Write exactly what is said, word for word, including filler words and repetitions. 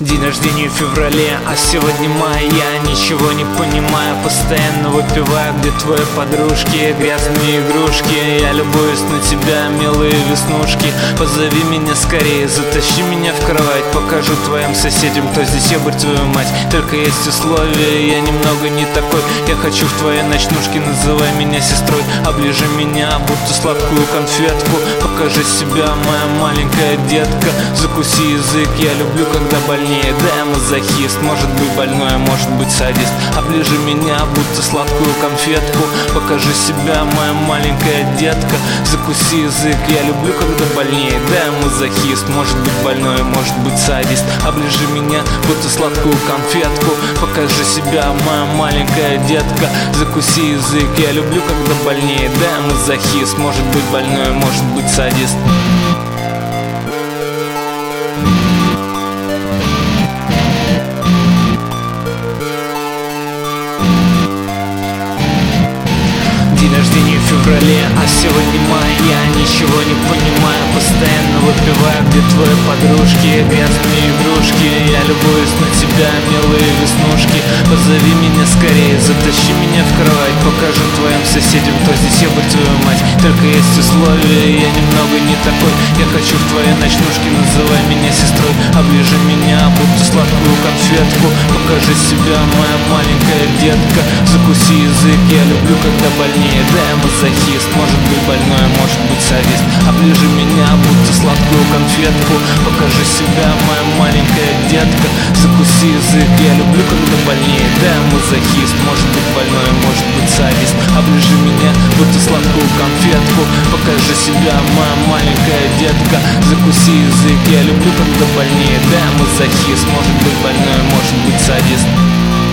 День рождения в феврале, а сегодня май. Я ничего не понимаю, постоянно выпиваю. Где твои подружки, грязные игрушки? Я любуюсь на тебя, милые веснушки. Позови меня скорее, затащи меня в кровать. Покажу твоим соседям, кто здесь ебарь твою мать. Только есть условия, я немного не такой. Я хочу в твоей ночнушке, называй меня сестрой. Оближи меня, будто сладкую конфетку. Покажи себя, моя маленькая детка. Закуси язык, я люблю, когда больнее. Да, я мазохист, может быть больной, может быть садист. Оближи меня, будто сладкую конфетку. Покажи себя, моя маленькая детка. Закуси язык, я люблю, когда больнее. Да, я мазохист, может быть больной, может быть садист. Оближи меня, будто сладкую конфетку. Покажи себя, моя маленькая детка. Закуси язык, я люблю, когда больнее. Да, я мазохист, может быть больной, может быть садист. День рождения в феврале, а сегодня май. Я ничего не понимаю, постоянно выпиваю. Где твои подружки, грязные игрушки? Я любуюсь на тебя, милые веснушки. Позови меня скорее, затащи меня в кровать. Покажу твоим соседям, кто здесь ебарь твою мать. Только есть условия, я немного не такой. Я хочу в твоей ночнушке, называй меня сестрой. Оближи меня, будто сладкую конфетку. Покажи себя, моя маленькая детка. Закуси язык, я люблю, когда больнее. Да, я мазохист, может быть больной, может быть садист. Оближи меня, будто сладкую конфетку. Покажи себя, моя маленькая детка. Закуси язык, я люблю, когда больнее. Да, я мазохист, может быть больной, может быть садист. Оближи меня, будто сладкую конфетку. Покажи себя, моя маленькая детка. Закуси язык, я люблю, когда больнее. Да, я мазохист, может быть больной, может быть садист.